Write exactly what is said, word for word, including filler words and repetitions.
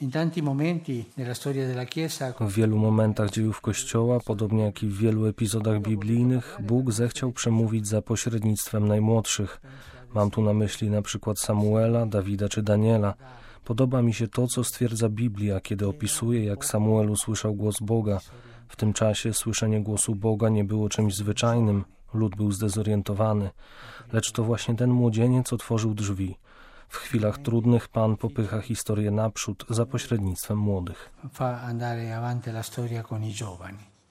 W wielu momentach dziejów Kościoła, podobnie jak i w wielu epizodach biblijnych, Bóg zechciał przemówić za pośrednictwem najmłodszych. Mam tu na myśli na przykład Samuela, Dawida czy Daniela. Podoba mi się to, co stwierdza Biblia, kiedy opisuje, jak Samuel usłyszał głos Boga. W tym czasie słyszenie głosu Boga nie było czymś zwyczajnym. Lud był zdezorientowany. Lecz to właśnie ten młodzieniec otworzył drzwi. W chwilach trudnych Pan popycha historię naprzód za pośrednictwem młodych. Fa andare avanti la storia con i giovani.